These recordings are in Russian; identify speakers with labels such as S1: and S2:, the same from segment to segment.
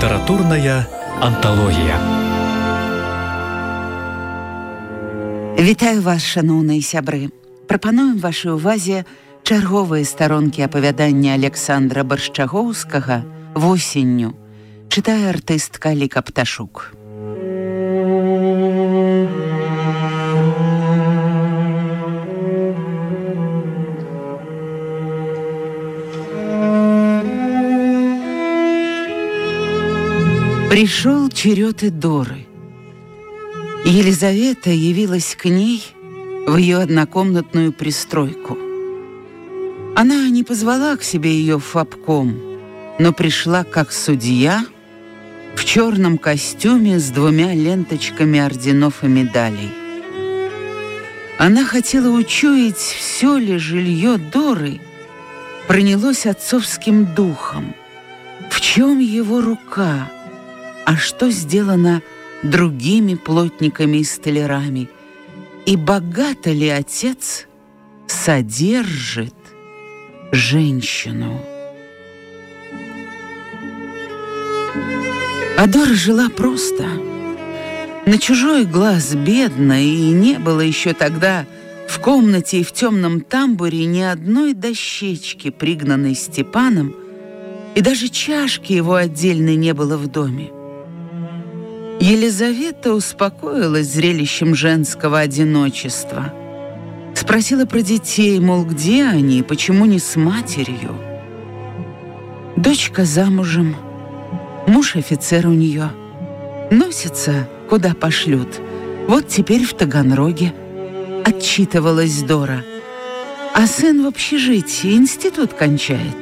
S1: Літаратурная анталогія.
S2: Вітаю вас, шаноўныя сябры. Прапануем вашай увазе чарговыя старонкі апавядання Александра Баршчагоўскага «Восенню». Чытае артыстка Ліка Пташук. Пришел черед и Доры. Елизавета явилась к ней в ее однокомнатную пристройку. Она не позвала к себе ее в обком, но пришла как судья в черном костюме с 2 ленточками орденов и медалей. Она хотела учуять, все ли жилье Доры пронялось отцовским духом, в чем его рука, а что сделано другими плотниками и столярами, и богато ли отец содержит женщину. А Дора жила просто, на чужой глаз бедно, и не было еще тогда в комнате и в темном тамбуре ни одной дощечки, пригнанной Степаном, и даже чашки его отдельной не было в доме. Елизавета успокоилась зрелищем женского одиночества. Спросила про детей, мол, где они и почему не с матерью. Дочка замужем, муж офицер у нее. Носится, куда пошлют. Вот теперь в Таганроге, отчитывалась Дора. А сын в общежитии, институт кончает.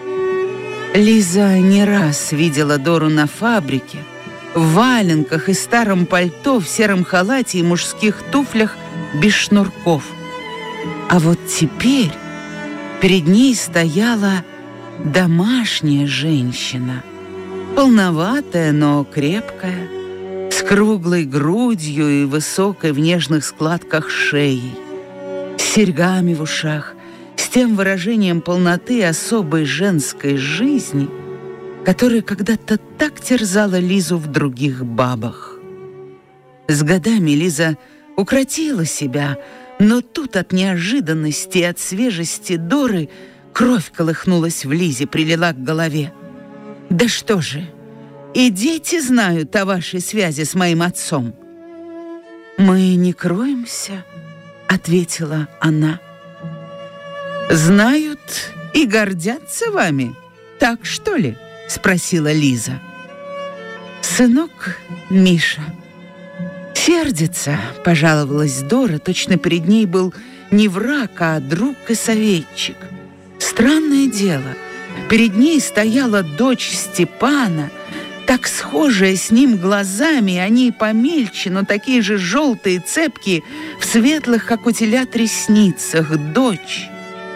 S2: Лиза не раз видела Дору на фабрике, в валенках и старом пальто, в сером халате и мужских туфлях без шнурков. А вот теперь перед ней стояла домашняя женщина, полноватая, но крепкая, с круглой грудью и высокой в нежных складках шеей, с серьгами в ушах, с тем выражением полноты особой женской жизни, которая когда-то так терзала Лизу в других бабах. С годами Лиза укротила себя, но тут от неожиданности и от свежести Доры кровь колыхнулась в Лизе, прилила к голове. «Да что же, и дети знают о вашей связи с моим отцом?» «Мы не кроемся», — ответила она. «Знают и гордятся вами, так что ли?» — спросила Лиза. «Сынок Миша сердится», — пожаловалась Дора. Точно перед ней был не враг, а друг и советчик. Странное дело, перед ней стояла дочь Степана, так схожая с ним глазами, они помельче, но такие же желтые, цепкие, в светлых, как у телят, ресницах. Дочь.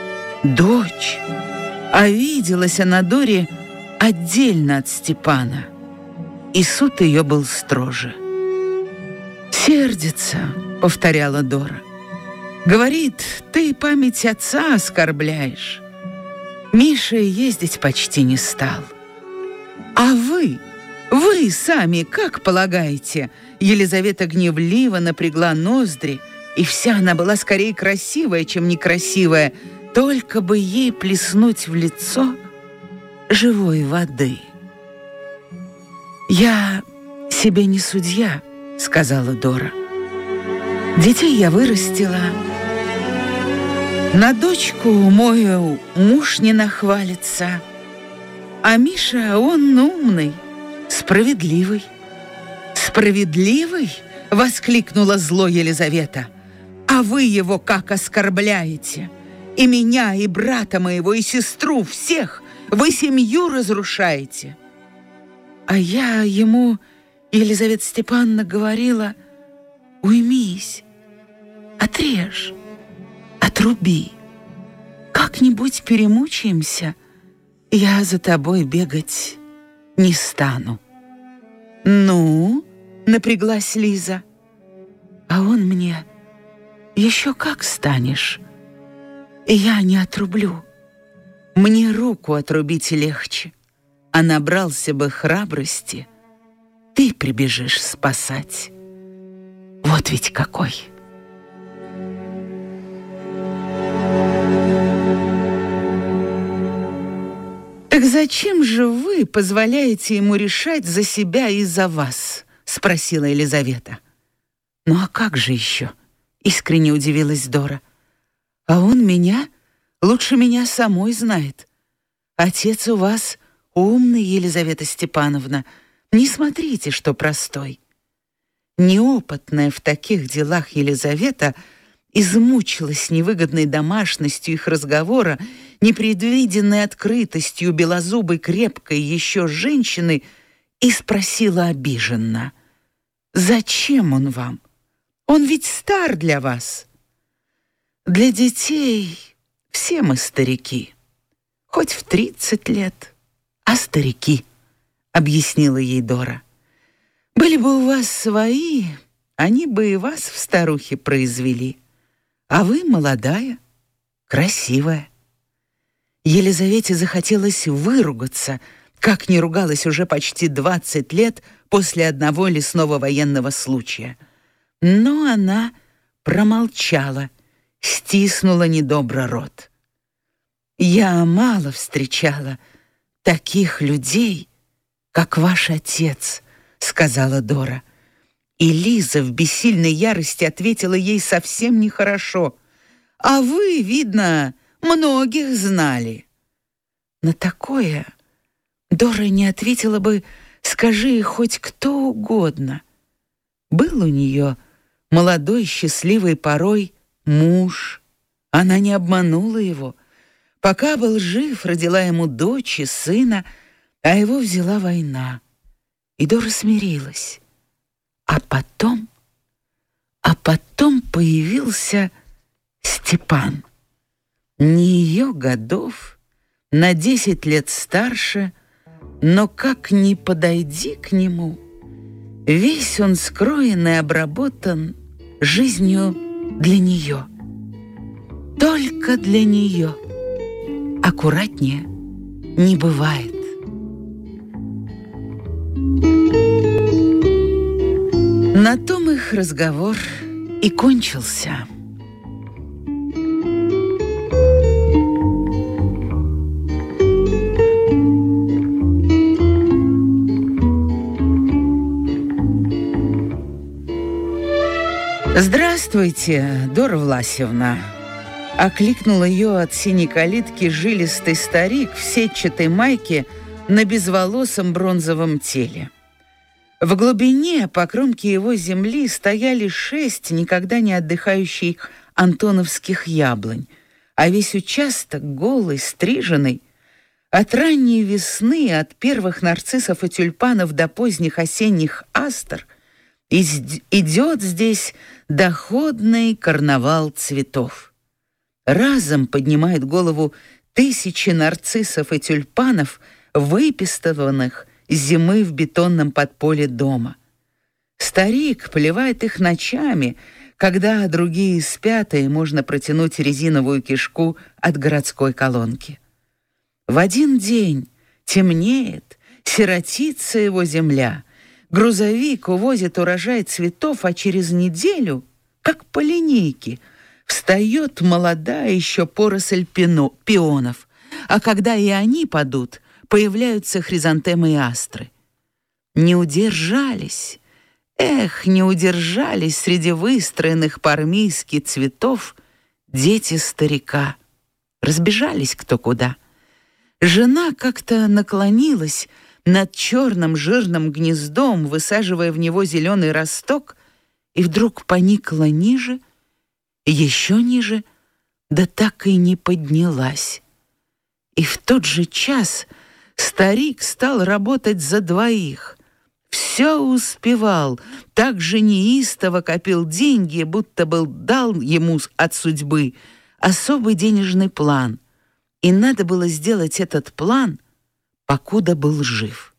S2: А виделась она Доре отдельно от Степана, и суд ее был строже. «Сердится», — повторяла Дора. «Говорит, ты память отца оскорбляешь. Миша ездить почти не стал. А вы сами как полагаете?» Елизавета гневливо напрягла ноздри, и вся она была скорее красивая, чем некрасивая, только бы ей плеснуть в лицо живой воды. «Я себе не судья», — сказала Дора. «Детей я вырастила. На дочку мою муж не нахвалится. А Миша, он умный, справедливый». «Справедливый?» — воскликнула зло Елизавета. «А вы его как оскорбляете? И меня, и брата моего, и сестру, всех! Вы семью разрушаете!» А я ему, Елизавета Степановна, говорила: «Уймись, отрежь, отруби. Как-нибудь перемучаемся, я за тобой бегать не стану». «Ну?» — напряглась Лиза. А он мне: «Еще как станешь, и я не отрублю. Мне руку отрубить легче. а набрался бы храбрости, ты прибежишь спасать. Вот ведь какой. «Так зачем же вы позволяете ему решать за себя и за вас?» — спросила Елизавета. «Ну а как же еще?» — искренне удивилась Дора. «А он меня лучше меня самой знает. Отец у вас умный, Елизавета Степановна. Не смотрите, что простой». Неопытная в таких делах Елизавета измучилась невыгодной домашностью их разговора, непредвиденной открытостью белозубой крепкой еще женщины, и спросила обиженно: «Зачем он вам? Он ведь стар для вас». «Для детей все мы старики, хоть в 30 лет, а старики», — объяснила ей Дора. «Были бы у вас свои, они бы и вас в старухе произвели. А вы молодая, красивая». Елизавете захотелось выругаться, как не ругалась уже почти 20 лет после одного лесного военного случая. Но она промолчала, стиснула недобро рот. «Я мало встречала таких людей, как ваш отец», — сказала Дора. И Лиза в бессильной ярости ответила ей совсем нехорошо: «А вы, видно, многих знали». На такое Дора не ответила бы, скажи хоть кто угодно. Был у нее молодой, счастливый порой муж. Она не обманула его. Пока был жив, родила ему дочь и сына, а его взяла война. И Дора смирилась. А потом появился Степан. Не ее годов, на 10 лет старше, но как ни подойди к нему, весь он скроен и обработан жизнью для нее. Только для нее. Аккуратнее не бывает. На том их разговор и кончился. «Здравствуйте, Дора Власьевна!» — окликнул ее от синей калитки жилистый старик в сетчатой майке на безволосом бронзовом теле. В глубине, по кромке его земли, стояли 6 никогда не отдыхающих антоновских яблонь, а весь участок голый, стриженный. От ранней весны, от первых нарциссов и тюльпанов до поздних осенних астр идет здесь доходный карнавал цветов. Разом поднимают голову тысячи нарциссов и тюльпанов, выпистыванных зимы в бетонном подполе дома. Старик поливает их ночами, когда другие спят, и можно протянуть резиновую кишку от городской колонки. В один день темнеет, сиротится его земля, грузовик увозит урожай цветов, а через неделю, как по линейке, встает молодая еще поросль пионов, а когда и они падут, появляются хризантемы и астры. Не удержались, не удержались среди выстроенных по-армейски цветов дети старика. Разбежались кто куда. Жена как-то наклонилась над черным жирным гнездом, высаживая в него зеленый росток, и вдруг поникла ниже, еще ниже, да так и не поднялась. И в тот же час старик стал работать за двоих. Все успевал, так же неистово копил деньги, будто был дал ему от судьбы особый денежный план. И надо было сделать этот план, покуда был жив.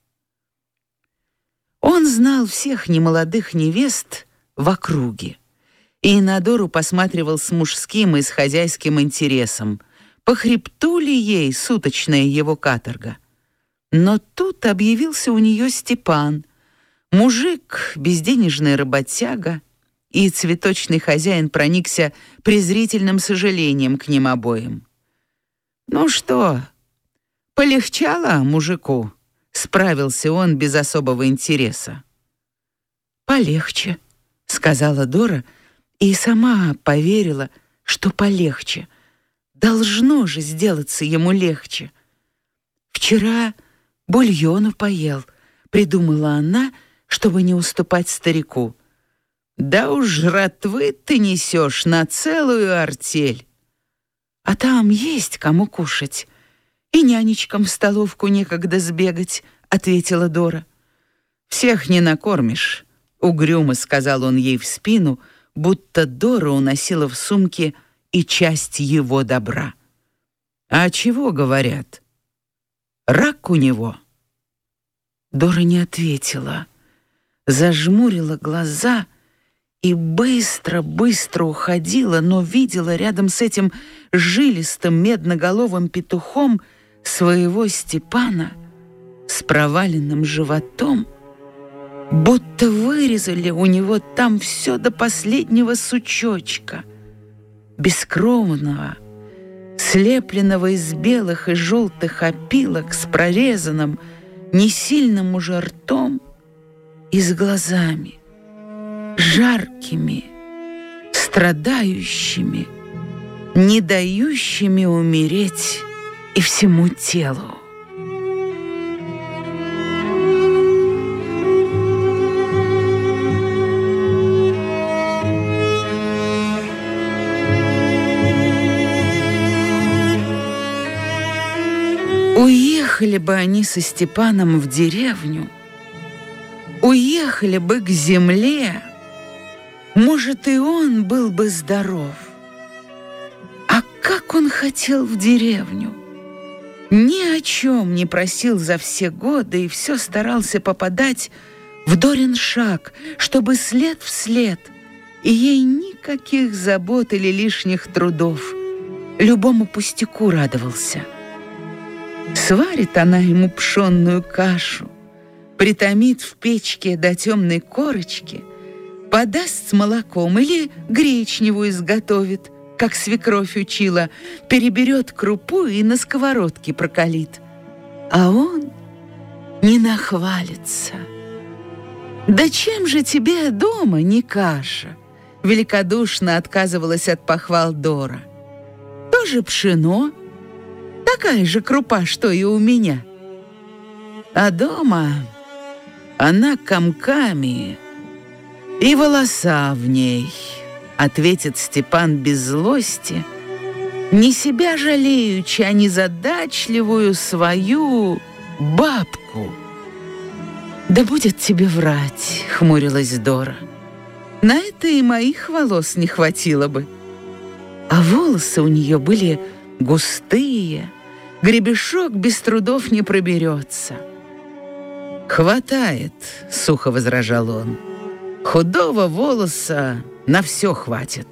S2: Он знал всех немолодых невест в округе, и на Дору посматривал с мужским и с хозяйским интересом, по хребту ли ей суточная его каторга. Но тут объявился у нее Степан, мужик, безденежный работяга, и цветочный хозяин проникся презрительным сожалением к ним обоим. «Ну что, полегчало мужику?» — справился он без особого интереса. «Полегче», — сказала Дора, и сама поверила, что полегче. Должно же сделаться ему легче. «Вчера бульону поел», — придумала она, чтобы не уступать старику. «Да уж жратвы ты несешь на целую артель. А там есть кому кушать, и нянечкам в столовку некогда сбегать», — ответила Дора. «Всех не накормишь», — угрюмо сказал он ей в спину, будто Дора уносила в сумке и часть его добра. «А чего говорят? Рак у него?» Дора не ответила, зажмурила глаза и быстро-быстро уходила, но видела рядом с этим жилистым медноголовым петухом своего Степана с проваленным животом, будто вырезали у него там все до последнего сучочка, бескровного, слепленного из белых и желтых опилок с прорезанным, несильным уже ртом и с глазами, жаркими, страдающими, не дающими умереть и всему телу. Уехали бы они со Степаном в деревню, уехали бы к земле, может, и он был бы здоров. А как он хотел в деревню! Ни о чем не просил за все годы и все старался попадать в Дорин шаг, чтобы след в след, и ей никаких забот или лишних трудов. Любому пустяку радовался. Сварит она ему пшенную кашу, притомит в печке до темной корочки, подаст с молоком или гречневую изготовит, как свекровь учила, переберет крупу и на сковородке прокалит. А он не нахвалится. «Да чем же тебе дома не каша?» Великодушно отказывалась от похвал Дора. «Тоже пшено, такая же крупа, что и у меня. А дома она комками, и волоса в ней», — ответит Степан без злости, не себя жалеючи, а незадачливую свою бабку. «Да будет тебе врать», — хмурилась Дора. «На это и моих волос не хватило бы». А волосы у нее были густые, гребешок без трудов не проберется. «Хватает», — сухо возражал он. «Худого волоса на все хватит».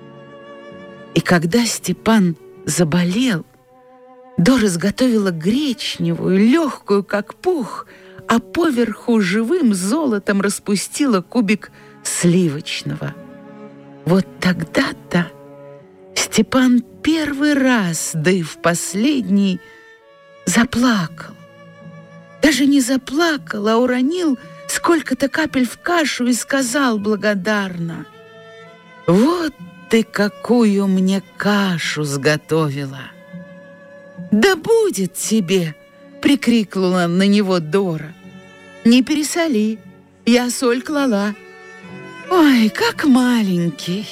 S2: И когда Степан заболел, Дора изготовила гречневую, легкую, как пух, а поверху живым золотом распустила кубик сливочного. Вот тогда-то Степан первый раз, да и в последний, заплакал. Даже не заплакал, а уронил сколько-то капель в кашу и сказал благодарно: «Вот ты какую мне кашу сготовила!» «Да будет тебе!» — прикрикнула на него Дора. «Не пересоли, я соль клала. Ой, как маленький!»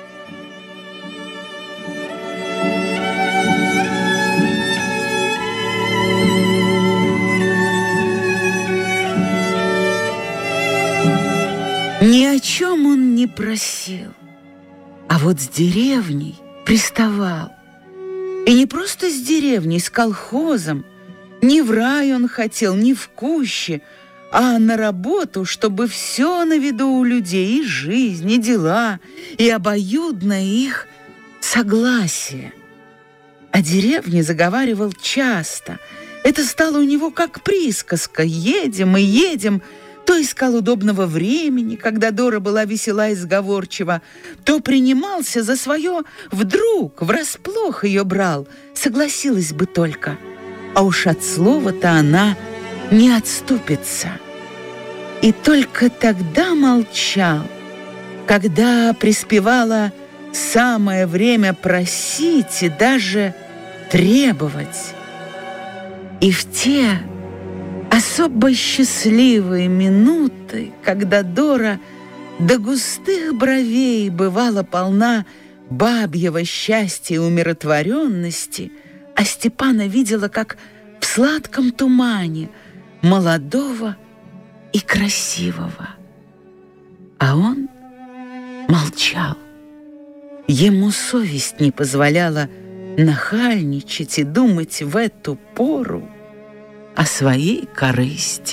S2: Ни о чем он не просил, а вот с деревней приставал. И не просто с деревней, с колхозом. Не в рай он хотел, не в куще, а на работу, чтобы все на виду у людей, и жизнь, и дела, и обоюдное их согласие. О деревне заговаривал часто, Это стало у него как присказка: едем и едем. То искал удобного времени, когда Дора была весела и сговорчива, то принимался за свое вдруг, врасплох ее брал. Согласилась бы только, а уж от слова-то она не отступится. И только тогда молчал, когда приспевала самое время просить и даже требовать. И в те особо счастливые минуты, когда Дора до густых бровей бывала полна бабьего счастья и умиротворенности, а Степана видела, как в сладком тумане, молодого и красивого. А он молчал. Ему совесть не позволяла нахальничать и думать в эту пору о своей корысти.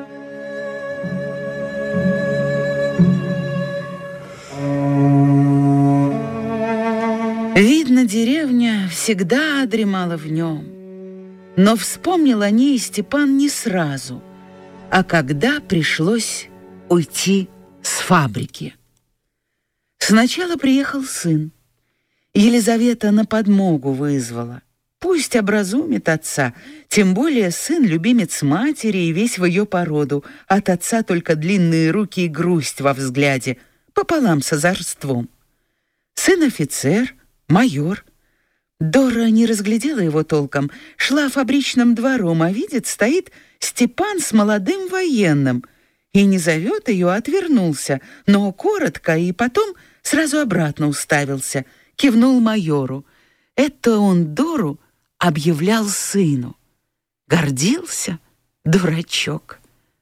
S2: Видно, деревня всегда дремала в нем, но вспомнил о ней Степан не сразу, а когда пришлось уйти с фабрики. Сначала приехал сын. Елизавета на подмогу вызвала. Пусть образумит отца, тем более сын любимец матери и весь в ее породу. От отца только длинные руки и грусть во взгляде, пополам с озорством. Сын офицер, майор. Дора не разглядела его толком, шла фабричным двором, а видит, стоит Степан с молодым военным. И не зовет ее, а отвернулся, но коротко, и потом сразу обратно уставился, кивнул майору. Это он Дору объявлял сыну. Гордился, дурачок.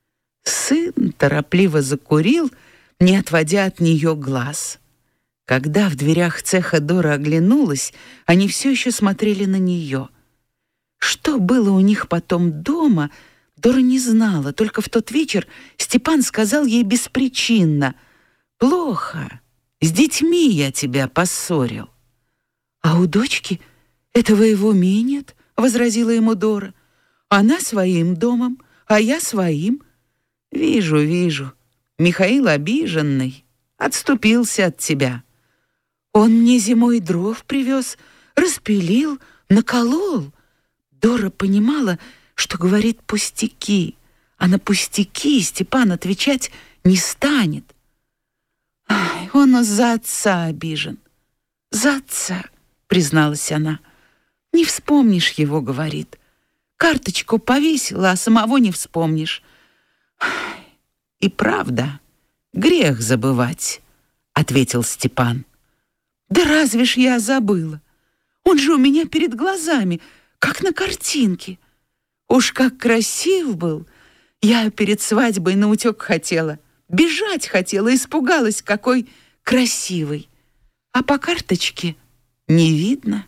S2: Сын торопливо закурил, не отводя от нее глаз. Когда в дверях цеха Дора оглянулась, они все еще смотрели на нее. Что было у них потом дома, Дора не знала. Только в тот вечер Степан сказал ей беспричинно: «Плохо, с детьми я тебя поссорил». «А у дочки этого и в уме нет», — возразила ему Дора. «Она своим домом, а я своим». «Вижу, вижу. Михаил обиженный, отступился от тебя. Он мне зимой дров привез, распилил, наколол». Дора понимала, что говорит пустяки, а на пустяки Степан отвечать не станет. «Ай, он за отца обижен. За отца», — призналась она. «Не вспомнишь его, — говорит. Карточку повесила, а самого не вспомнишь». «Ай, и правда, грех забывать», — ответил Степан. «Да разве ж я забыла? Он же у меня перед глазами, как на картинке. Уж как красив был! Я перед свадьбой наутек хотела, бежать хотела, испугалась, какой красивый. А по карточке не видно».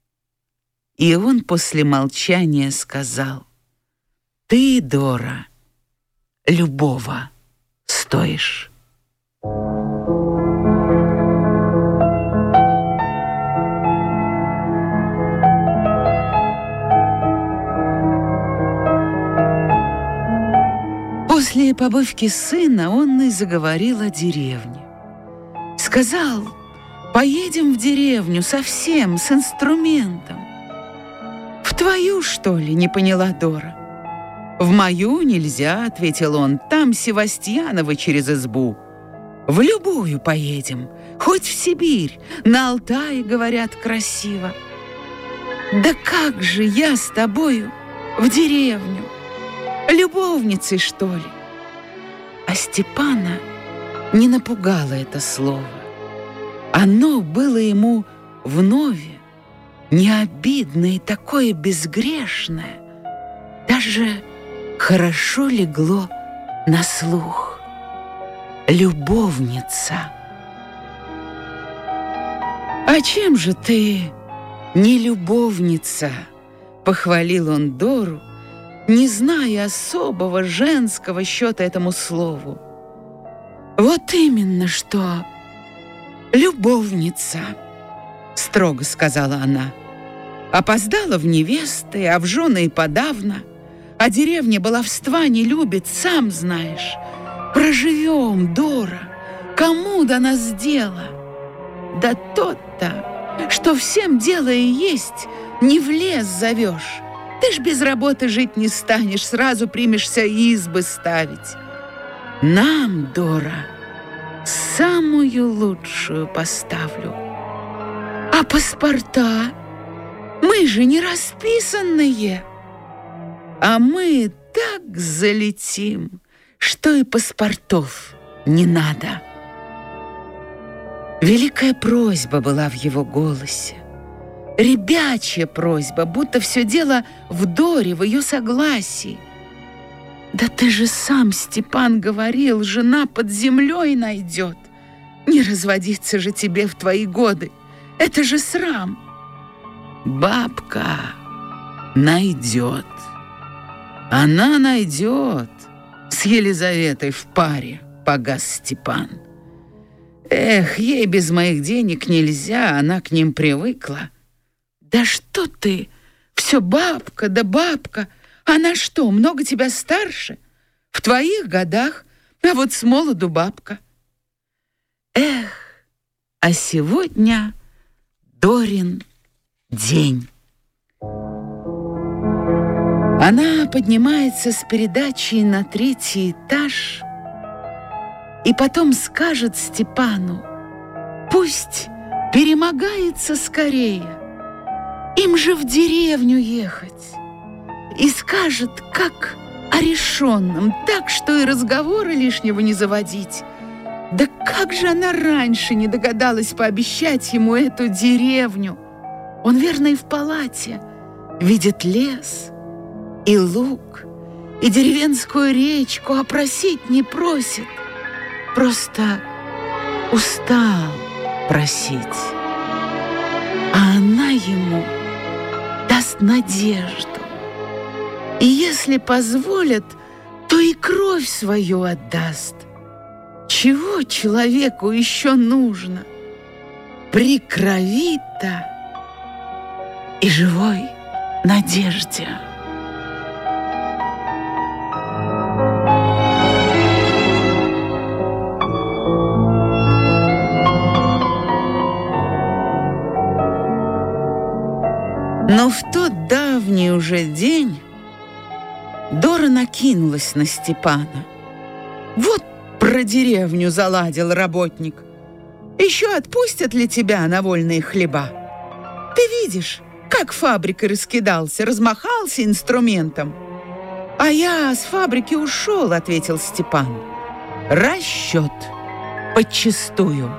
S2: И он после молчания сказал: «Ты, Дора, любого стоишь». После побывки сына он и заговорил о деревне. Сказал: «Поедем в деревню совсем, с инструментом». «В твою, что ли?» — не поняла Дора. «В мою нельзя», — ответил он, — «там Севастьяновы через избу. В любую поедем, хоть в Сибирь, на Алтае, говорят, красиво». «Да как же я с тобою в деревню? Любовницей, что ли?» А Степана не напугало это слово. Оно было ему вновь не обидное и такое безгрешное, даже хорошо легло на слух. Любовница. «А чем же ты не любовница?» — похвалил он Дору, не зная особого женского счета этому слову. «Вот именно что любовница», — строго сказала она. Опоздала в невесты, а в жены и подавно. А деревня баловства не любит, сам знаешь. Проживем, Дора, кому до нас дело? Да тот-то, что всем дело и есть, не в лес зовешь. Ты ж без работы жить не станешь, сразу примешься избы ставить. Нам, Дора, самую лучшую поставлю. А паспорта? Мы же не расписанные. А мы так залетим, что и паспортов не надо. Великая просьба была в его голосе. Ребячья просьба, будто все дело в Доре, в ее согласии. Да ты же сам, Степан, говорил, жена под землей найдет. Не разводиться же тебе в твои годы. Это же срам. Бабка найдет. Она найдет. С Елизаветой в паре, погас Степан. Эх, ей без моих денег нельзя, она к ним привыкла. Да что ты, все бабка да бабка. Она что, много тебя старше? В твоих годах, а вот с молоду бабка. Эх, а сегодня Дорин день. Она поднимается с передачей на 3-й этаж и потом скажет Степану: пусть перемогается скорее, им же в деревню ехать. И скажет, как о решенном, так, что и разговора лишнего не заводить. Да как же она раньше не догадалась пообещать ему эту деревню? Он, верно, и в палате видит лес и луг, и деревенскую речку, а просить не просит. Просто устал просить. А она ему даст надежду. И если позволят, то и кровь свою отдаст. Чего человеку еще нужно? При крови-то и живой надежде. Но в тот давний уже день Дора накинулась на Степана. Вот про деревню заладил работник. Еще отпустят ли тебя на вольные хлеба? Ты видишь, как фабрикой раскидался, размахался инструментом. А я с фабрики ушел, ответил Степан. Расчет подчистую.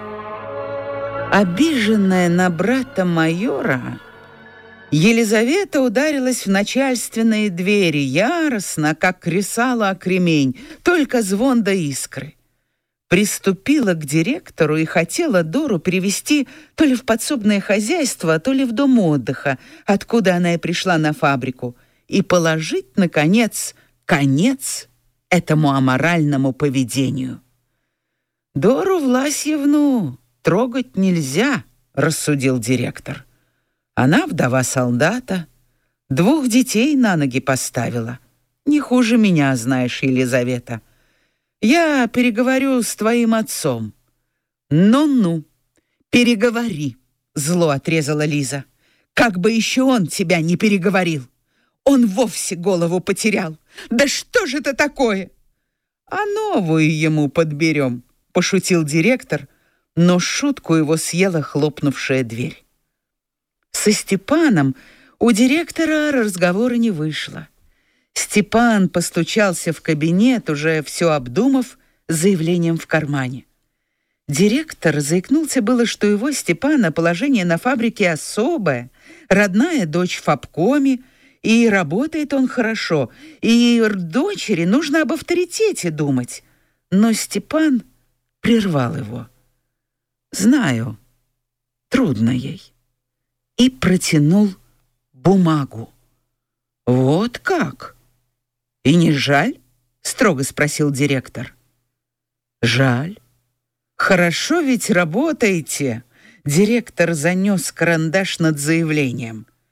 S2: Обиженная на брата майора, Елизавета ударилась в начальственные двери яростно, как кресало о кремень, только звон да искры. Приступила к директору и хотела Дору перевести то ли в подсобное хозяйство, то ли в дом отдыха, откуда она и пришла на фабрику, и положить, наконец, конец этому аморальному поведению. «Дору Власьевну трогать нельзя», — рассудил директор. Она вдова солдата, 2 детей на ноги поставила. Не хуже меня, знаешь, Елизавета. Я переговорю с твоим отцом. Ну-ну, переговори, зло отрезала Лиза. Как бы еще он тебя не переговорил. Он вовсе голову потерял. Да что же это такое? А новую ему подберем, пошутил директор, но шутку его съела хлопнувшая дверь. Со Степаном у директора разговора не вышло. Степан постучался в кабинет, уже все обдумав, с заявлением в кармане. Директор заикнулся было, что его, Степана, положение на фабрике особое, родная дочь в обкоме, и работает он хорошо, и дочери нужно об авторитете думать. Но Степан прервал его. «Знаю, трудно ей». И протянул бумагу. «Вот как? И не жаль?» — строго спросил директор. «Жаль. Хорошо ведь работаете». Директор занес карандаш над заявлением.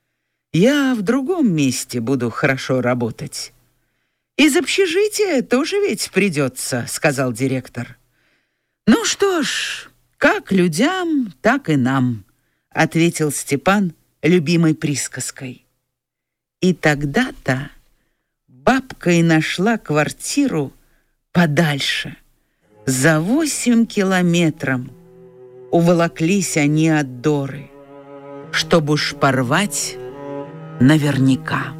S2: Я в другом месте буду хорошо работать. Из общежития тоже ведь придется, сказал директор. Ну что ж, как людям, так и нам, ответил Степан любимой присказкой. И тогда-то бабка и нашла квартиру подальше. За 8 километров уволоклись они от Доры, чтобы уж порвать наверняка.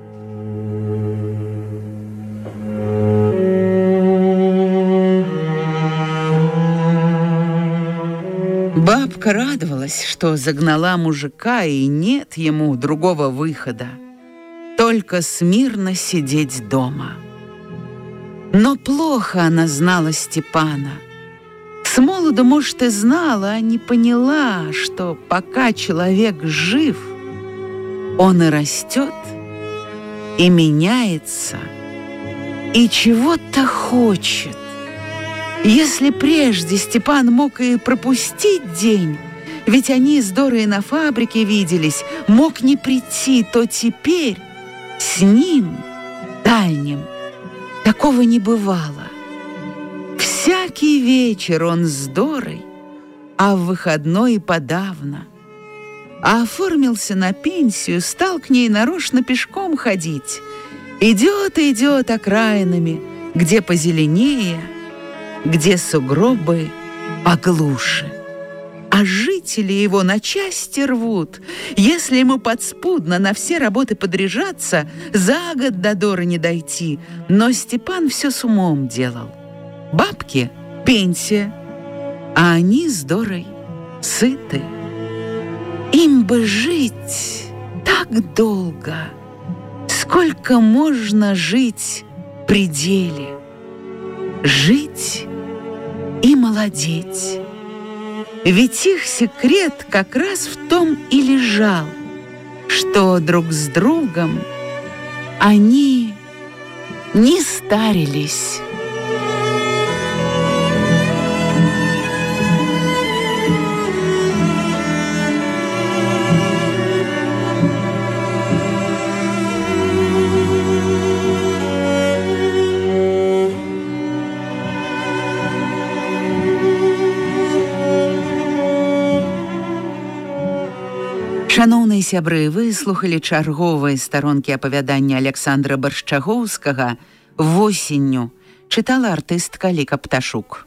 S2: Бабка радовалась, что загнала мужика, и нет ему другого выхода, только смирно сидеть дома. Но плохо она знала Степана. С молоду, может, и знала, а не поняла, что пока человек жив, он и растет, и меняется, и чего-то хочет. Если прежде Степан мог и пропустить день, ведь они с Дорой на фабрике виделись, мог не прийти, то теперь с ним, дальним, такого не бывало. Всякий вечер он с Дорой, а в выходной и подавно. А оформился на пенсию, стал к ней нарочно пешком ходить. Идет и идет окраинами, где позеленее, где сугробы поглуше. А жители его на части рвут. Если ему подспудно на все работы подряжаться, за год до Доры не дойти. Но Степан все с умом делал. Бабке пенсия, а они с Дорой сыты. Им бы жить так долго, сколько можно жить в пределе. Жить и молодеть. Ведь их секрет как раз в том и лежал, что друг с другом они не старились. Шаноўныя сябры, вы слухалі чарговыя старонкі апавядання Александра Баршчагоўскага «Восенню», чытала артыстка Ліка Пташук.